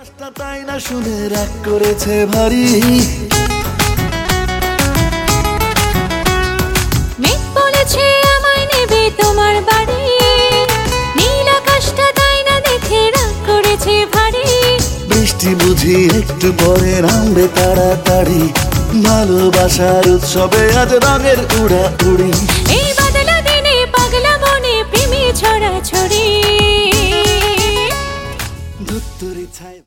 তাই না শুনে রাগ করেছে ভারী। মেঘ বলেছে আমায় নেবে তোমার বাড়ি, নীল আকাশটা তাই না দেখে রাগ করেছে ভারী। বৃষ্টি বুঝি একটু পরে নামবে তাড়াতাড়ি, ভালোবাসার উৎসবে আজ রঙের উড়াউড়ি। এই বাদলা দিনে পাগলা মনে প্রেমে ছড়াছড়ি। ধুত্তুরি ছায়